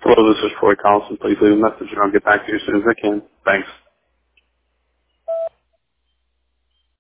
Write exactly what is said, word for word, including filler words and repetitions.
Hello, this is Troy Collison. Please leave a message and I'll get back to you as soon as I can. Thanks.